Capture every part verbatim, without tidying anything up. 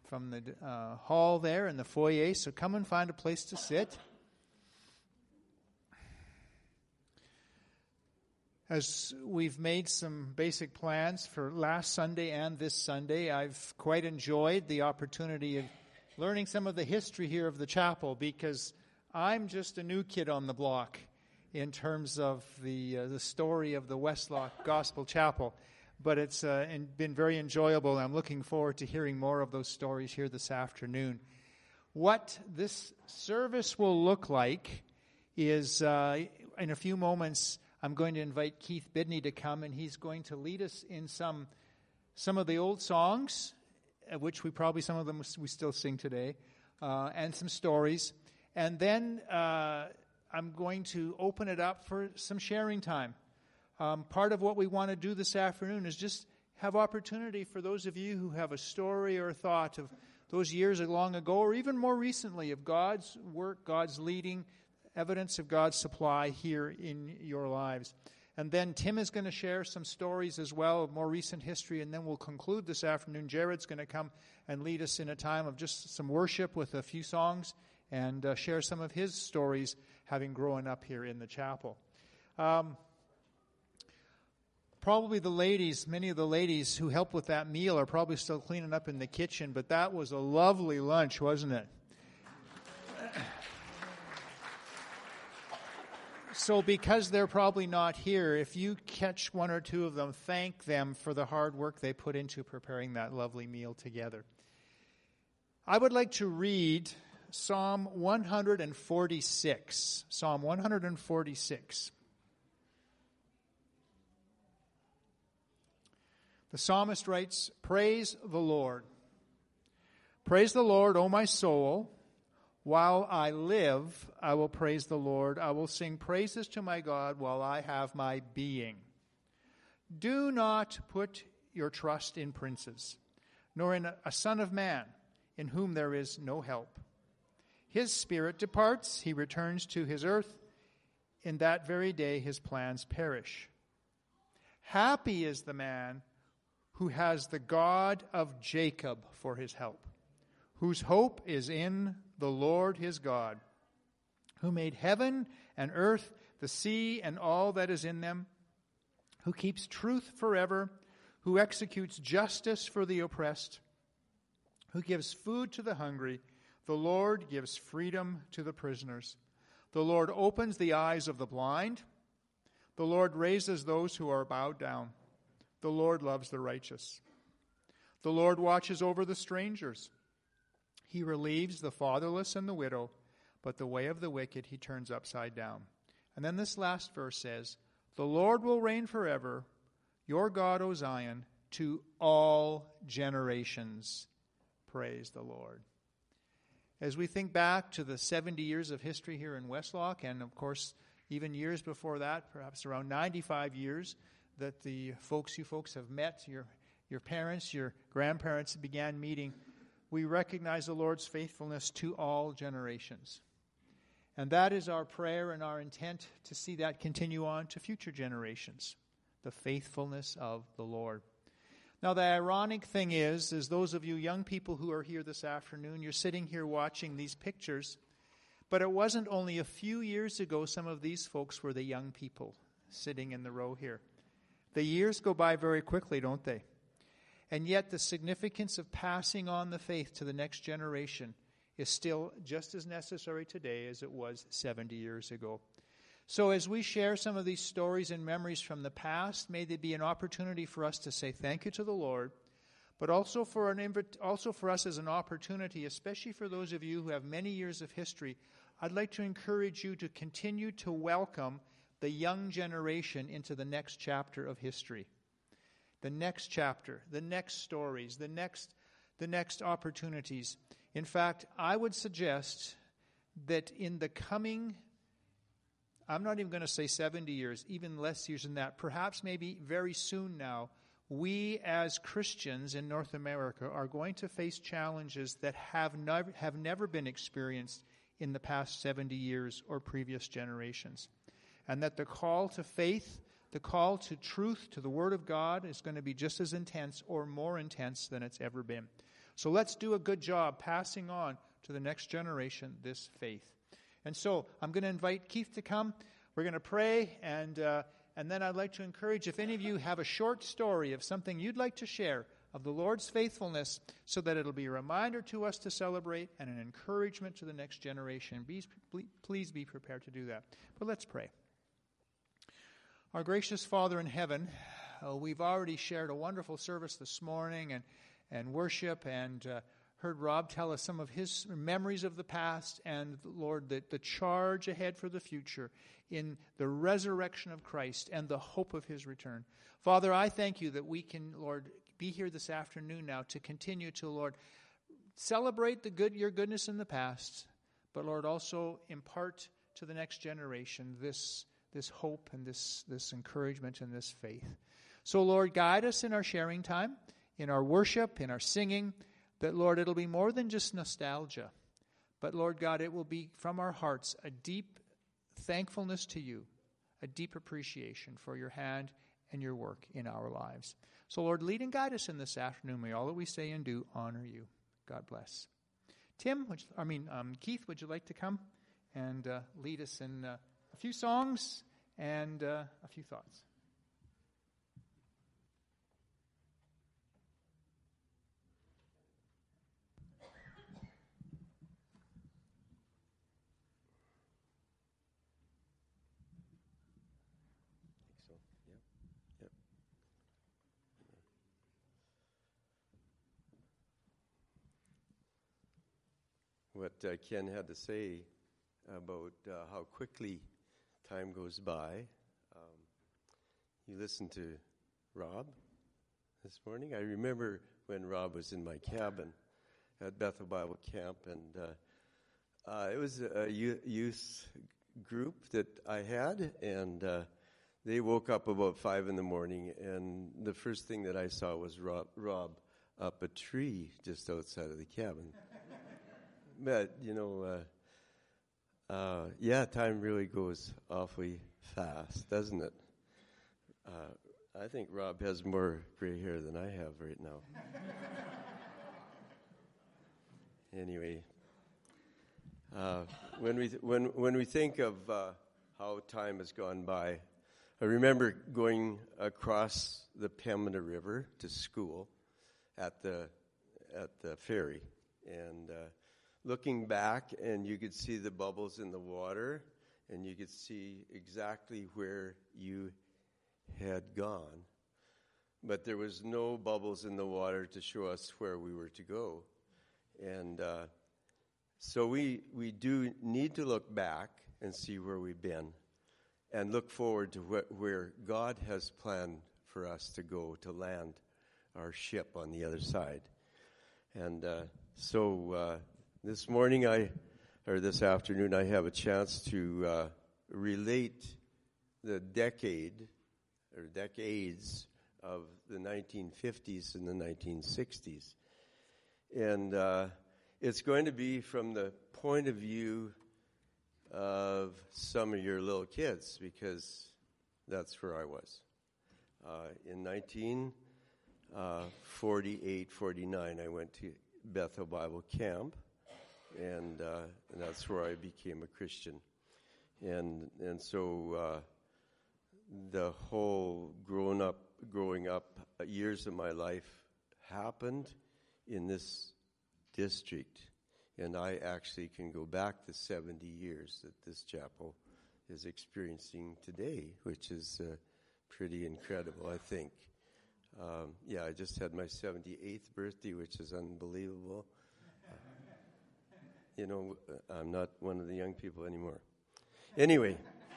from the uh, hall there in the foyer, so come and find a place to sit. As we've made some basic plans for last Sunday and this Sunday, I've quite enjoyed the opportunity of learning some of the history here of the chapel, because I'm just a new kid on the block in terms of the uh, the story of the Westlock Gospel Chapel. But it's uh, been very enjoyable, and I'm looking forward to hearing more of those stories here this afternoon. What this service will look like is, uh, in a few moments, I'm going to invite Keith Bidney to come, and he's going to lead us in some some of the old songs, which we probably, some of them we still sing today, uh, and some stories. And then uh, I'm going to open it up for some sharing time. Um, part of what we want to do this afternoon is just have opportunity for those of you who have a story or a thought of those years long ago, or even more recently, of God's work, God's leading, evidence of God's supply here in your lives. And then Tim is going to share some stories as well of more recent history, and then we'll conclude this afternoon. Jared's going to come and lead us in a time of just some worship with a few songs and uh, share some of his stories having grown up here in the chapel. Um, probably the ladies, many of the ladies who helped with that meal are probably still cleaning up in the kitchen, but that was a lovely lunch, wasn't it? So because they're probably not here, if you catch one or two of them, thank them for the hard work they put into preparing that lovely meal together. I would like to read Psalm one forty-six. Psalm one forty-six. The psalmist writes, "Praise the Lord. Praise the Lord, O my soul. While I live, I will praise the Lord. I will sing praises to my God while I have my being. Do not put your trust in princes, nor in a son of man, in whom there is no help. His spirit departs, he returns to his earth. In that very day his plans perish. Happy is the man who has the God of Jacob for his help, whose hope is in the Lord his God, who made heaven and earth, the sea and all that is in them, who keeps truth forever, who executes justice for the oppressed, who gives food to the hungry. The Lord gives freedom to the prisoners. The Lord opens the eyes of the blind. The Lord raises those who are bowed down. The Lord loves the righteous. The Lord watches over the strangers. He relieves the fatherless and the widow, but the way of the wicked he turns upside down." And then this last verse says, "The Lord will reign forever, your God, O Zion, to all generations." Praise the Lord. As we think back to the seventy years of history here in Westlock, and of course even years before that, perhaps around ninety-five years, that the folks, you folks have met, your, your parents, your grandparents began meeting, we recognize the Lord's faithfulness to all generations. And that is our prayer and our intent, to see that continue on to future generations, the faithfulness of the Lord. Now, the ironic thing is, is those of you young people who are here this afternoon, you're sitting here watching these pictures, but it wasn't only a few years ago some of these folks were the young people sitting in the row here. The years go by very quickly, don't they? And yet the significance of passing on the faith to the next generation is still just as necessary today as it was seventy years ago. So as we share some of these stories and memories from the past, may they be an opportunity for us to say thank you to the Lord, but also for an inv- also for us as an opportunity, especially for those of you who have many years of history. I'd like to encourage you to continue to welcome the young generation into the next chapter of history. The next chapter, the next stories, the next the next opportunities. In fact, I would suggest that in the coming, I'm not even going to say seventy years, even less years than that, perhaps maybe very soon now, we as Christians in North America are going to face challenges that have never, have never been experienced in the past seventy years or previous generations. And that the call to faith, the call to truth, to the Word of God is going to be just as intense or more intense than it's ever been. So let's do a good job passing on to the next generation this faith. And so I'm going to invite Keith to come. We're going to pray, and uh, and then I'd like to encourage, if any of you have a short story of something you'd like to share of the Lord's faithfulness, so that it'll be a reminder to us to celebrate and an encouragement to the next generation. Be, please be prepared to do that. But let's pray. Our gracious Father in heaven, uh, we've already shared a wonderful service this morning and, and worship, and uh, heard Rob tell us some of his memories of the past, and, Lord, the, the charge ahead for the future in the resurrection of Christ and the hope of his return. Father, I thank you that we can, Lord, be here this afternoon now to continue to, Lord, celebrate the good, your goodness in the past, but, Lord, also impart to the next generation this, this hope and this, this encouragement and this faith. So, Lord, guide us in our sharing time, in our worship, in our singing, that, Lord, it'll be more than just nostalgia, but, Lord God, it will be from our hearts a deep thankfulness to you, a deep appreciation for your hand and your work in our lives. So, Lord, lead and guide us in this afternoon. May all that we say and do honor you. God bless. Tim, would you, I mean, um, Keith, would you like to come and uh, lead us in uh, a few songs and uh, a few thoughts? What uh, Ken had to say about uh, how quickly time goes by. Um, you listened to Rob this morning. I remember when Rob was in my cabin at Bethel Bible Camp, and uh, uh, it was a youth group that I had, and uh, they woke up about five in the morning, and the first thing that I saw was Rob, Rob up a tree just outside of the cabin. But, you know, uh, uh, yeah, time really goes awfully fast, doesn't it? Uh, I think Rob has more gray hair than I have right now. Anyway, uh, when we th- when when we think of uh, how time has gone by, I remember going across the Pembina River to school at the at the ferry, and uh, looking back, and you could see the bubbles in the water, and you could see exactly where you had gone. But there was no bubbles in the water to show us where we were to go. And uh, so we we do need to look back and see where we've been, and look forward to wh- where God has planned for us to go, to land our ship on the other side. And uh, so... Uh, This morning, I, or this afternoon, I have a chance to uh, relate the decade, or decades, of the nineteen fifties and the nineteen sixties. And uh, it's going to be from the point of view of some of your little kids, because that's where I was. Uh, in nineteen forty-eight, forty-nine, I went to Bethel Bible Camp. And, uh, and that's where I became a Christian. And and so uh, the whole grown up, growing up years of my life happened in this district. And I actually can go back to seventy years that this chapel is experiencing today, which is uh, pretty incredible, I think. Um, yeah, I just had my seventy-eighth birthday, which is unbelievable. You know, I'm not one of the young people anymore. Anyway,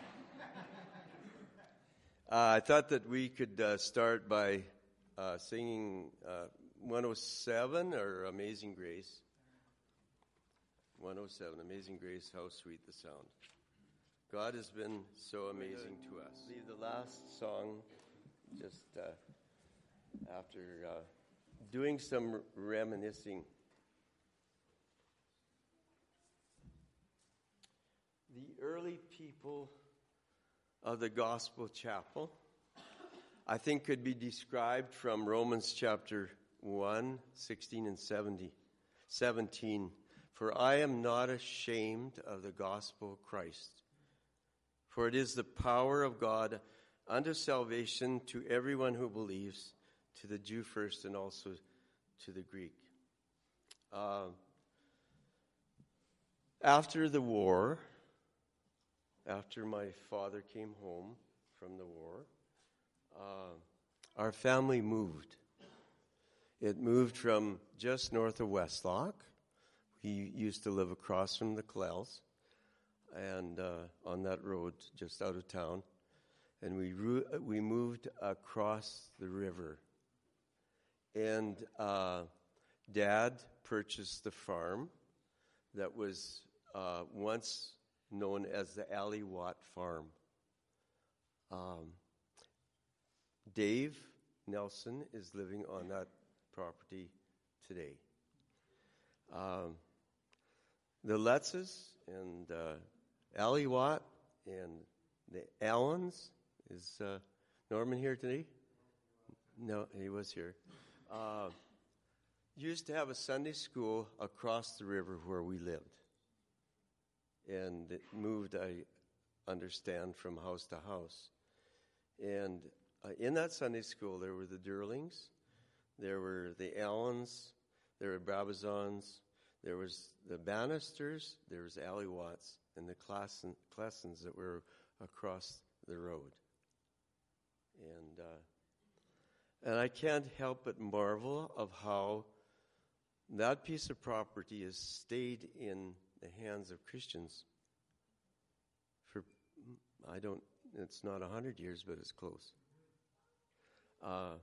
uh, I thought that we could uh, start by uh, singing uh, one oh seven, or Amazing Grace. one oh seven, Amazing Grace, how sweet the sound. God has been so amazing to us. Leave the last song just uh, after uh, doing some reminiscing. The early people of the Gospel Chapel, I think, could be described from Romans chapter one, sixteen and seventy. seventeen, for I am not ashamed of the gospel of Christ, for it is the power of God unto salvation to everyone who believes, to the Jew first and also to the Greek. Uh, after the war, after my father came home from the war, uh, our family moved. It moved from just north of Westlock. We used to live across from the Clels, and uh, on that road just out of town. And we ru- we moved across the river. And uh, Dad purchased the farm that was uh, once known as the Alley Watt Farm. Um, Dave Nelson is living on that property today. Um, the Lutzes and uh, Alley Watt and the Allens, is uh, Norman here today? No, he was here. Uh, used to have a Sunday school across the river where we lived. And it moved, I understand, from house to house. And uh, in that Sunday school, there were the Durlings, there were the Allens, there were Brabazons, there was the Bannisters, there was Alley Watts, and the Classen, Classens that were across the road. And uh, and I can't help but marvel of how that piece of property has stayed in the hands of Christians for, I don't, it's not a hundred years, but it's close. Uh,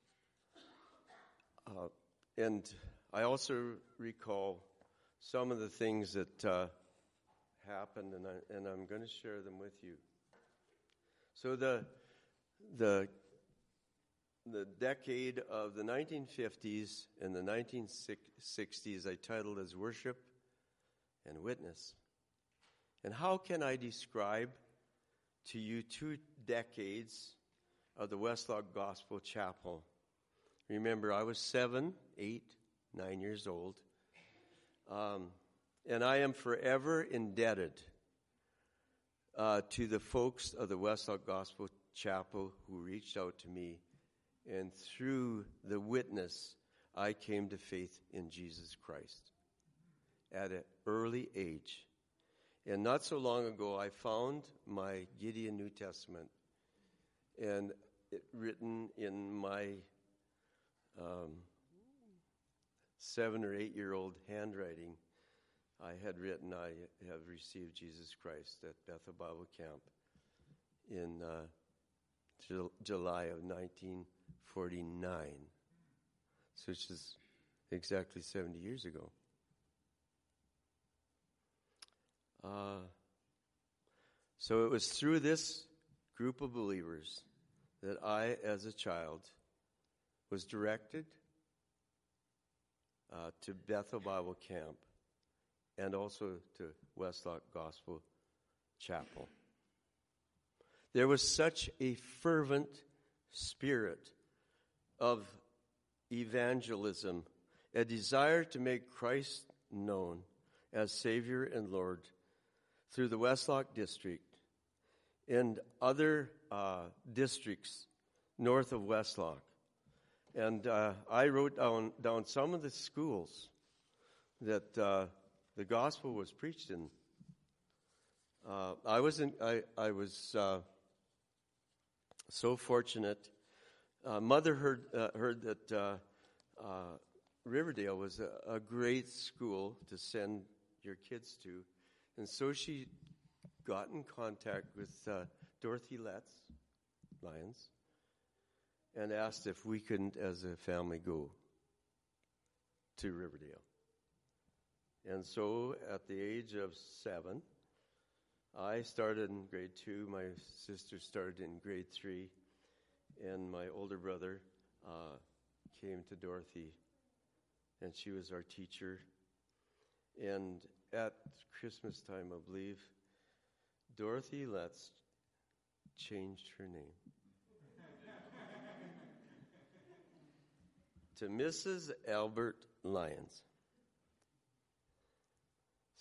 uh, and I also recall some of the things that uh, happened, and, I, and I'm going to share them with you. So the the the decade of the nineteen fifties and the nineteen sixties I titled as Worship and Witness. And how can I describe to you two decades of the Westlock Gospel Chapel? Remember, I was seven, eight, nine years old. Um, and I am forever indebted uh, to the folks of the Westlock Gospel Chapel who reached out to me. And through the witness, I came to faith in Jesus Christ at an early age. And not so long ago, I found my Gideon New Testament, and it written in my um, seven or eight-year-old handwriting, I had written, I have received Jesus Christ at Bethel Bible Camp in uh, Ju- July of nineteen forty-nine, so which is exactly seventy years ago. Uh, so it was through this group of believers that I, as a child, was directed uh, to Bethel Bible Camp and also to Westlock Gospel Chapel. There was such a fervent spirit of evangelism, a desire to make Christ known as Savior and Lord through the Westlock district and other uh, districts north of Westlock. And uh, I wrote down, down some of the schools that uh, the gospel was preached in. Uh, I was in, I, I was uh, so fortunate. Uh, Mother heard uh, heard that uh, uh, Riverdale was a, a great school to send your kids to, and so she got in contact with uh, Dorothy Letts, Lyons, and asked if we couldn't, as a family, go to Riverdale. And so, at the age of seven, I started in grade two. My sister started in grade three, and my older brother uh, came to Dorothy, and she was our teacher. And at Christmas time, I believe, Dorothy Letts changed her name to Missus Albert Lyons.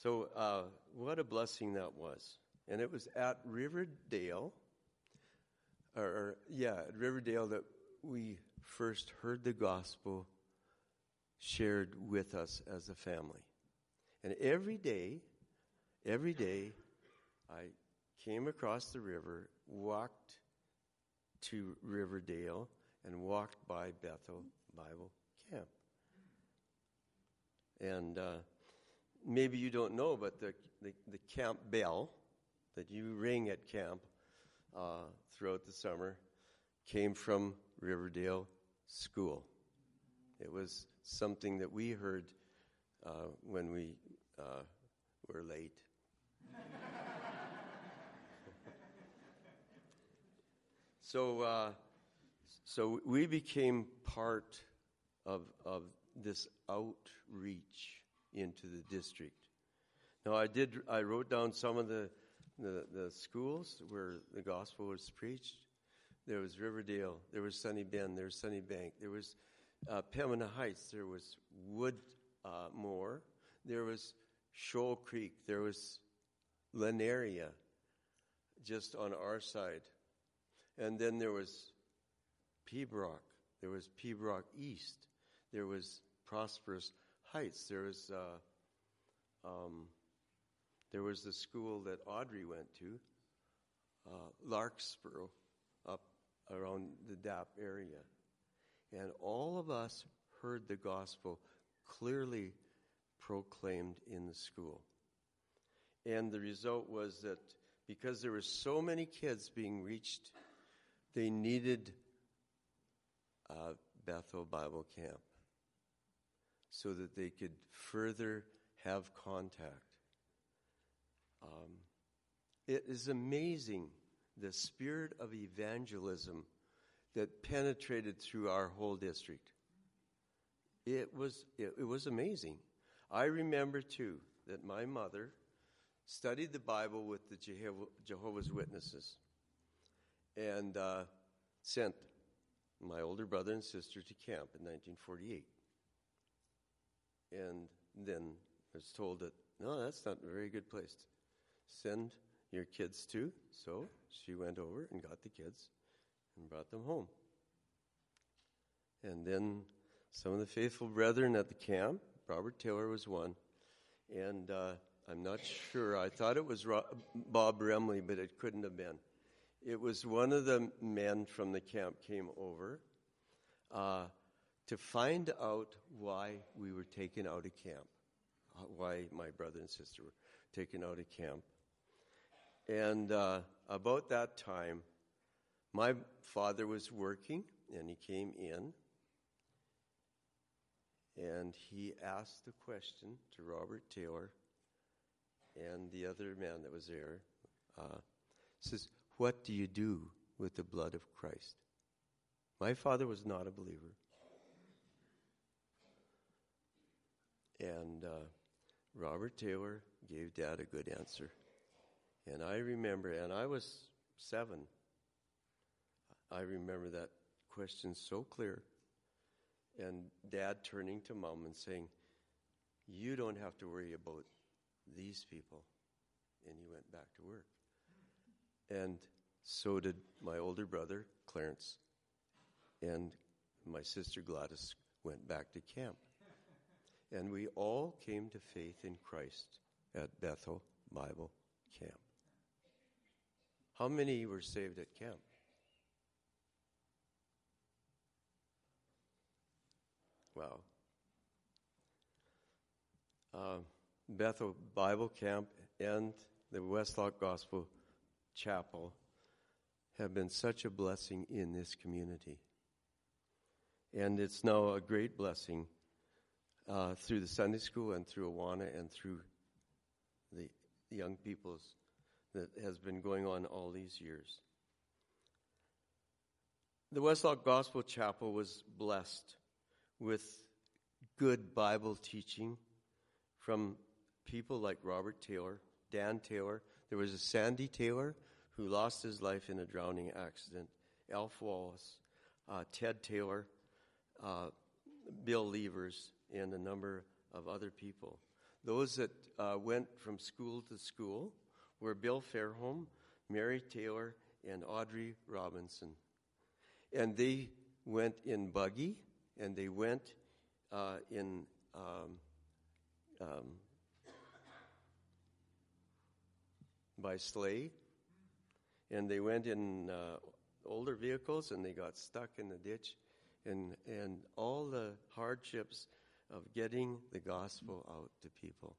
So uh, what a blessing that was. And it was at Riverdale, or, or yeah, at Riverdale that we first heard the gospel shared with us as a family. And every day, every day, I came across the river, walked to Riverdale, and walked by Bethel Bible Camp. And uh, maybe you don't know, but the, the, the camp bell that you ring at camp uh, throughout the summer came from Riverdale School. It was something that we heard uh, when we uh, were late. so, uh, so we became part of of this outreach into the district. Now, I did. I wrote down some of the the, the schools where the gospel was preached. There was Riverdale. There was Sunny Bend. There was Sunny Bank. There was uh, Pembina Heights. There was Woodmore. Uh, there was Shoal Creek. There was Lanaria, just on our side. And then there was Pembroke. There was Pembroke East. There was Prosperous Heights. There was uh, um, there was the school that Audrey went to, uh, Larkspur, up around the D A P area. And all of us heard the gospel clearly proclaimed in the school. And the result was that because there were so many kids being reached, they needed uh, Bethel Bible Camp so that they could further have contact. Um, it is amazing the spirit of evangelism that penetrated through our whole district. It was it, it was amazing. I remember too that my mother studied the Bible with the Jeho- Jehovah's Witnesses and uh, sent my older brother and sister to camp in nineteen forty-eight. And then I was told that, no, that's not a very good place to send your kids to. So she went over and got the kids and brought them home. And then some of the faithful brethren at the camp, Robert Taylor was one, and uh, I'm not sure, I thought it was Ro- Bob Remley, but it couldn't have been. It was one of the men from the camp came over uh, to find out why we were taken out of camp, uh, why my brother and sister were taken out of camp. And uh, about that time, my father was working, and he came in, and he asked the question to Robert Taylor and the other man that was there. Uh, says, "What do you do with the blood of Christ?" My father was not a believer. And uh, Robert Taylor gave Dad a good answer. And I remember, and I was seven, I remember that question so clear. And Dad turning to Mom and saying, "You don't have to worry about these people." And he went back to work. And so did my older brother, Clarence. And my sister Gladys went back to camp. And we all came to faith in Christ at Bethel Bible Camp. How many were saved at camp? Wow. Uh, Bethel Bible Camp and the Westlock Gospel Chapel have been such a blessing in this community. And it's now a great blessing uh, through the Sunday school and through Awana and through the young people's that has been going on all these years. The Westlock Gospel Chapel was blessed with good Bible teaching from people like Robert Taylor, Dan Taylor. There was a Sandy Taylor who lost his life in a drowning accident, Alf Wallace, uh, Ted Taylor, uh, Bill Levers, and a number of other people. those that uh, went from school to school were Bill Fairholm, Mary Taylor, and Audrey Robinson. And they went in buggy, and they went uh, in um, um, by sleigh, and they went in uh, older vehicles, and they got stuck in the ditch, and and all the hardships of getting the gospel out to people.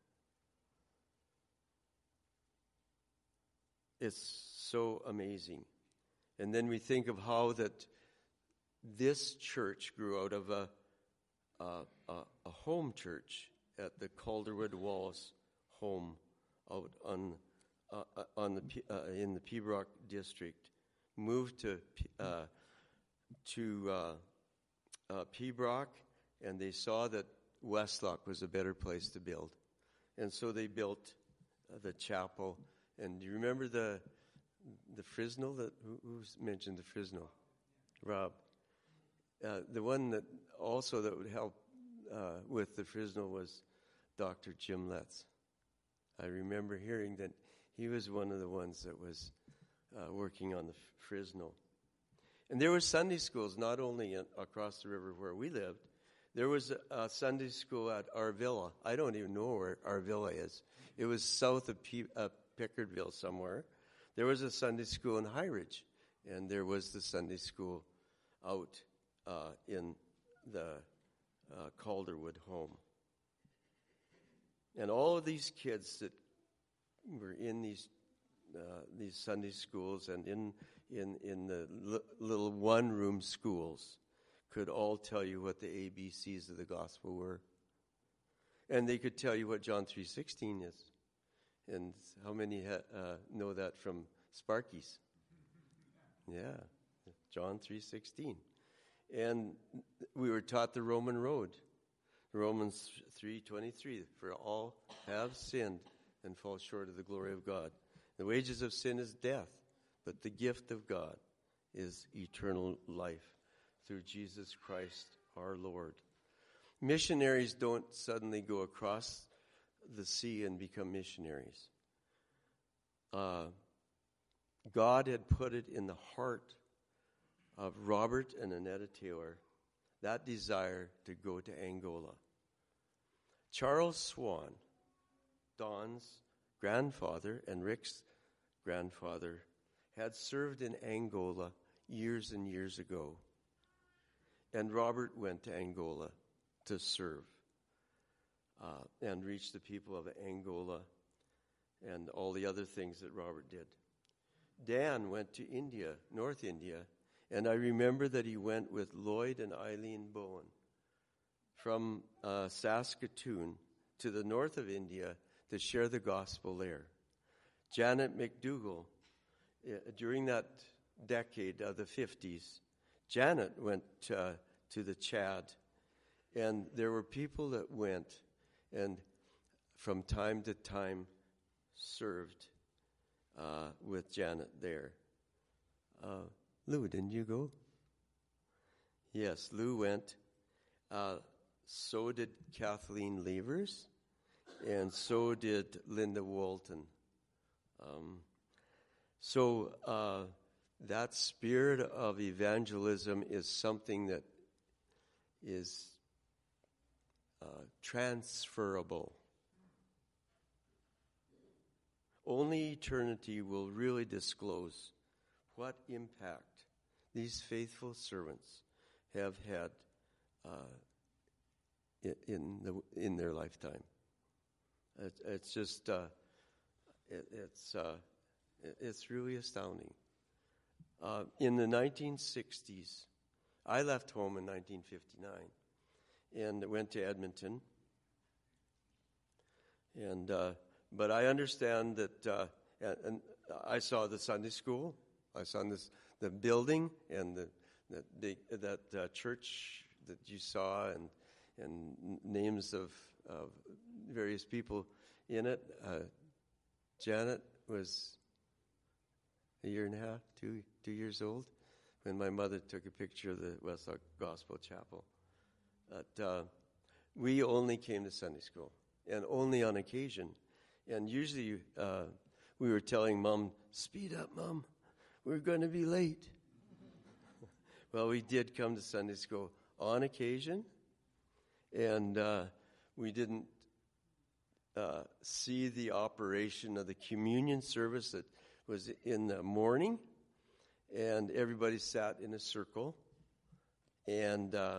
It's so amazing. And then we think of how that this church grew out of a a, a, a home church at the Calderwood Walls home out on uh, on the uh, in the Pembroke district. Moved to uh, to uh, uh, Pembroke, and they saw that Westlock was a better place to build, and so they built uh, the chapel. And do you remember the the Fresno? That who, who's mentioned the Fresno? Rob. Uh, the one that also that would help uh, with the Fresno was Doctor Jim Letts. I remember hearing that he was one of the ones that was uh, working on the Fresno. And there were Sunday schools not only in, across the river where we lived. There was a, a Sunday school at Arvilla. I don't even know where Arvilla is. It was south of P, uh, Pickardville somewhere. There was a Sunday school in High Ridge, and there was the Sunday school out uh, in the uh, Calderwood home. And all of these kids that were in these uh, these Sunday schools and in in in the li- little one-room schools could all tell you what the A B Cs of the gospel were, and they could tell you what John three sixteen is. And how many ha- uh, know that from Sparky's? Yeah, John three sixteen. And we were taught the Roman road, Romans three twenty-three. For all have sinned and fall short of the glory of God. The wages of sin is death, but the gift of God is eternal life through Jesus Christ our Lord. Missionaries don't suddenly go across the sea and become missionaries. Uh, God had put it in the heart of Robert and Annetta Taylor, that desire to go to Angola. Charles Swan, Don's grandfather and Rick's grandfather, had served in Angola years and years ago. And Robert went to Angola to serve uh, and reach the people of Angola and all the other things that Robert did. Dan went to India, North India, and I remember that he went with Lloyd and Eileen Bowen from uh, Saskatoon to the north of India to share the gospel there. Janet McDougall, uh, during that decade of the fifties, Janet went uh, to the Chad, and there were people that went and from time to time served uh, with Janet there. Uh, Lou, didn't you go? Yes, Lou went. Uh, so did Kathleen Levers, and so did Linda Walton. Um, so uh, that spirit of evangelism is something that is uh, transferable. Only eternity will really disclose what impact these faithful servants have had uh, in the in their lifetime. It, it's just uh, it, it's uh, it, it's really astounding. Uh, in the nineteen sixties, I left home in nineteen fifty-nine and went to Edmonton. And uh, but I understand that, uh, and, and I saw the Sunday school. I saw this, the building and the, the, the that uh, church that you saw, and and names of, of various people in it. Uh, Janet was a year and a half, two two years old, when my mother took a picture of the Westlock Gospel Chapel. But uh, we only came to Sunday school. and only on occasion. And usually uh, we were telling Mom, speed up, Mom, we're going to be late. Well, we did come to Sunday school on occasion, and uh, we didn't uh, see the operation of the communion service that was in the morning, and everybody sat in a circle, and uh,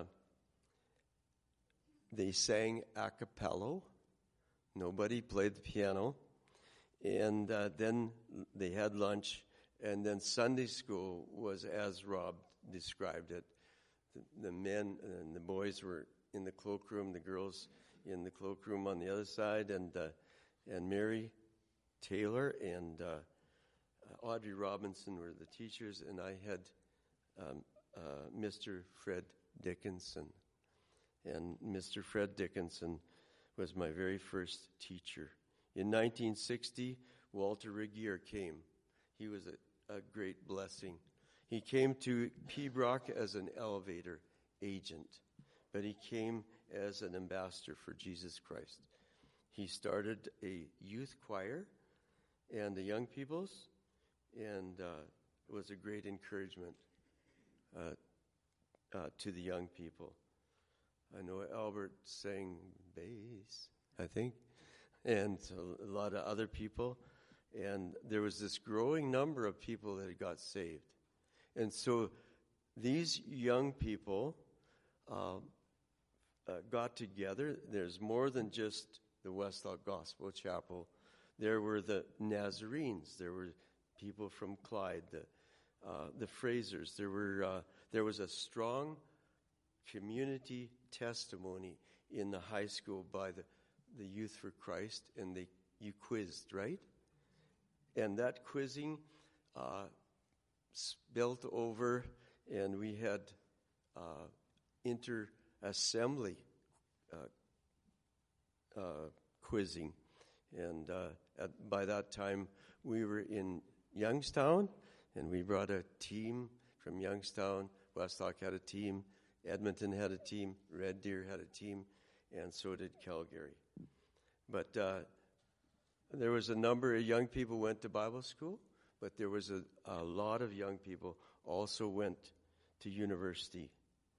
they sang a cappella. Nobody played the piano, and uh, then they had lunch, and then Sunday school was as Rob described it. The, the men and the boys were in the cloakroom, the girls in the cloakroom on the other side, and uh, and Mary Taylor and uh, Audrey Robinson were the teachers, and I had um, uh, Mister Fred Dickinson. And Mister Fred Dickinson was my very first teacher. In nineteen sixty, Walter Regier came. He was a, a great blessing. He came to Pembroke as an elevator agent, but he came as an ambassador for Jesus Christ. He started a youth choir and the young people's, and uh, it was a great encouragement uh, uh, to the young people. I know Albert sang bass, I think, and a lot of other people. And there was this growing number of people that had got saved. And so these young people uh, uh, got together. There's more than just the Westlock Gospel Chapel. There were the Nazarenes. There were people from Clyde, the, uh, the Frasers. There were uh, there was a strong community testimony in the high school by the, the Youth for Christ, and they you quizzed, right? And that quizzing uh, spilled over, and we had uh, inter-assembly uh, uh, quizzing. And uh, at, by that time, we were in Youngstown, and we brought a team from Youngstown. Westlock had a team. Edmonton had a team. Red Deer had a team. And so did Calgary. But uh, there was a number of young people went to Bible school, but there was a, a lot of young people also went to university.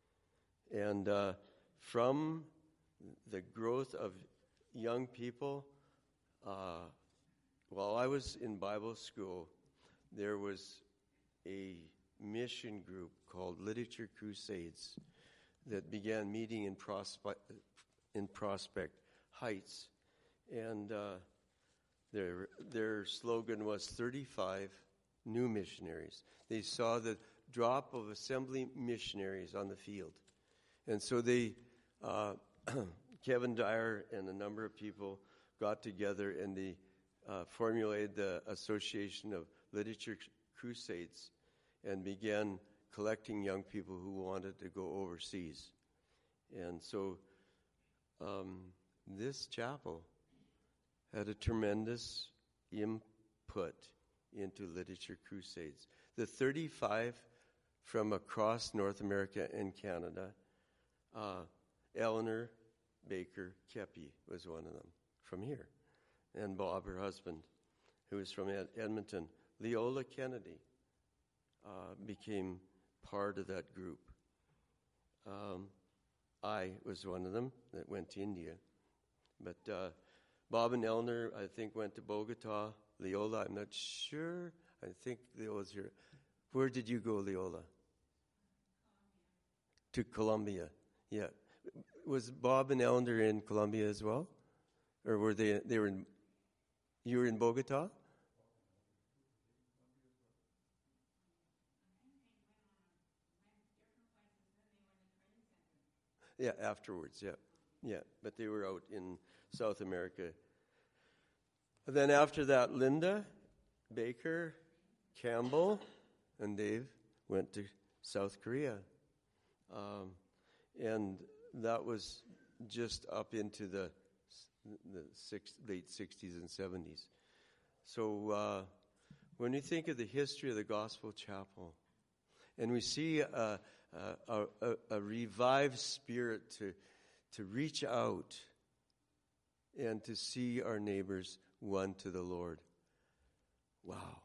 And uh, from the growth of young people, uh, while I was in Bible school, there was a mission group called Literature Crusades that began meeting in Prospect, in Prospect Heights. And uh, their their slogan was thirty-five new missionaries. They saw the drop of assembly missionaries on the field. And so they, uh, Kevin Dyer and a number of people got together and they uh, formulated the Association of Literature Crusades and began collecting young people who wanted to go overseas. And so um, this chapel had a tremendous input into Literature Crusades. The thirty-five from across North America and Canada, uh, Eleanor Baker Kepi was one of them from here, and Bob, her husband, who was from Ed- Edmonton. Leola Kennedy uh, became part of that group. Um, I was one of them that went to India. But uh, Bob and Eleanor, I think, went to Bogota. Leola, I'm not sure. I think Leola's here. Where did you go, Leola? Columbia. To Columbia, yeah. Was Bob and Eleanor in Columbia as well? Or were they, they were in, you were in Bogota? Yeah, afterwards, yeah. Yeah, but they were out in South America. And then after that, Linda, Baker, Campbell, and Dave went to South Korea. Um, and that was just up into the the six, late sixties and seventies. So uh, when we think of the history of the Gospel Chapel, and we see a, a, a, a revived spirit to to reach out and to see our neighbors won to the Lord. Wow.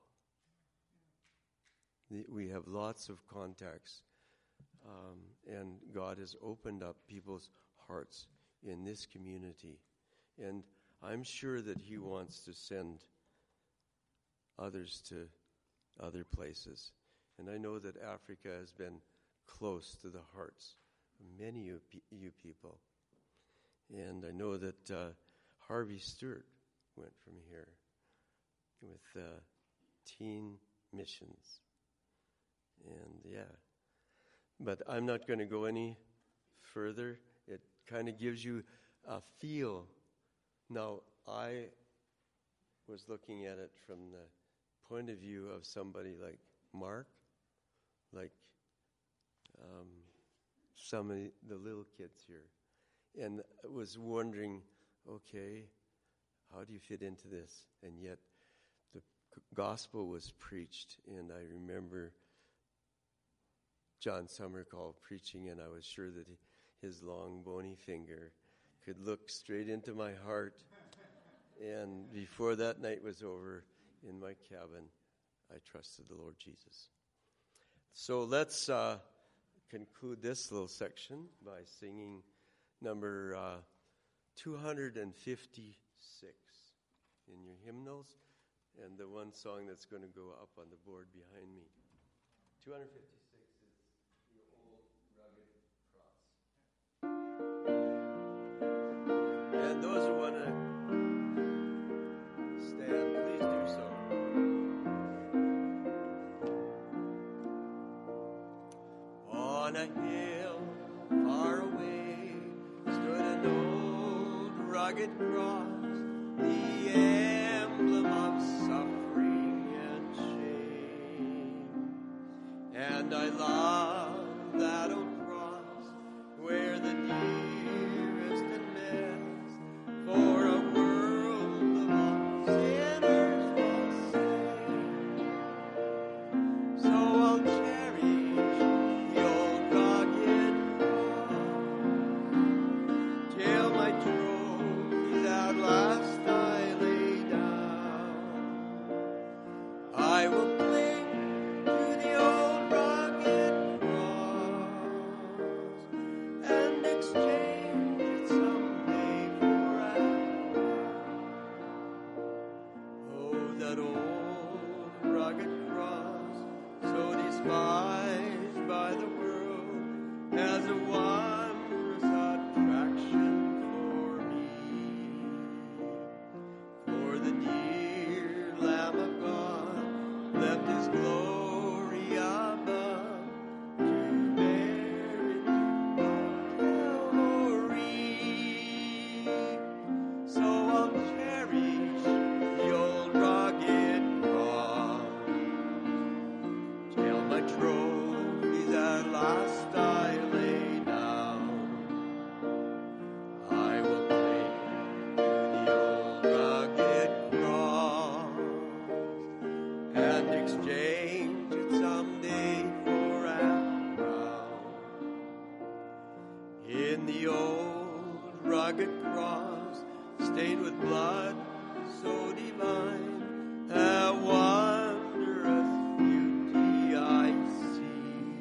We have lots of contacts, um, and God has opened up people's hearts in this community. And I'm sure that he wants to send others to other places. And I know that Africa has been close to the hearts of many of you people. And I know that uh, Harvey Stewart went from here with uh, teen missions. And yeah, but I'm not going to go any further. It kind of gives you a feel. Now, I was looking at it from the point of view of somebody like Mark, like um, some of the little kids here, and was wondering, okay, how do you fit into this? And yet the gospel was preached, and I remember John Summercall preaching, and I was sure that he, his long, bony finger could look straight into my heart. And before that night was over, in my cabin, I trusted the Lord Jesus. So let's uh, conclude this little section by singing number uh, two hundred fifty-six in your hymnals, and the one song that's going to go up on the board behind me. two hundred fifty-six. And those who want to stand, please do so. On a hill far away stood an old rugged cross, the emblem of suffering and shame. And I love that old cross where the dearest and best for a world of all sinners was saved. So I'll cherish the old rugged cross till my trophies at last I lay down. I will cling to the old rugged cross and exchange it someday for a oh, that old rugged cross, so despised by the world, has a wondrous attraction for me. For the dear Lamb of God left his glory above to bear it on Calvary. So I'll cherish the old rugged cross till my trophies at last I lay down. I will cling to the old rugged cross and exchange it someday for a crown. In the old rugged cross, stained with blood so divine, a wondrous beauty I see.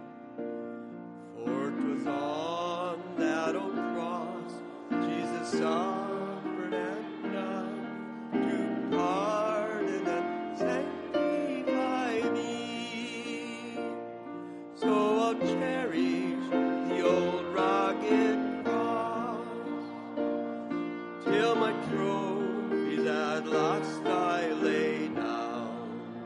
For 'twas on that old cross Jesus suffered and died to pardon and sanctify me. So I'll cherish the old rugged cross till my trophies at last I lay down.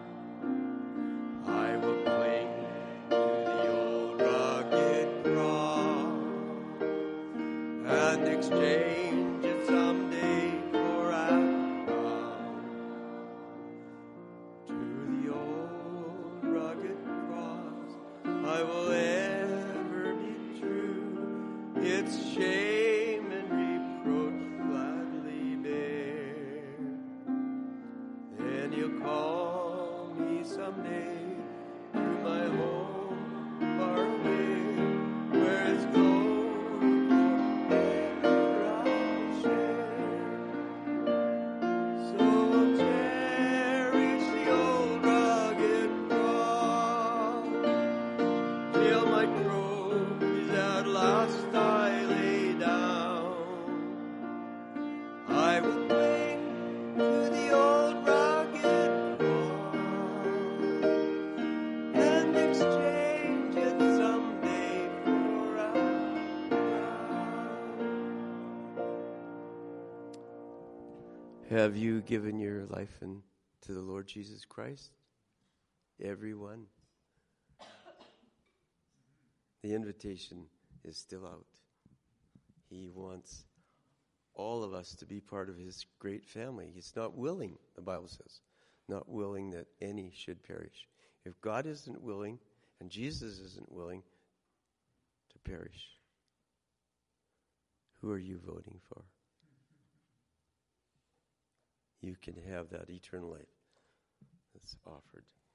I will cling to the old rugged cross and exchange it someday for a crown. To the old rugged cross I will ever be true, its shame and reproach gladly bear. Then he'll call me someday to my home far away, where his glory forever I'll share. and cling to the old rugged cross and exchange it someday for a crown. Have you given your life in, to the Lord Jesus Christ? Everyone. The invitation is still out. He wants all of us to be part of his great family. He's not willing, the Bible says, not willing that any should perish. If God isn't willing and Jesus isn't willing to perish, who are you voting for? You can have that eternal life that's offered.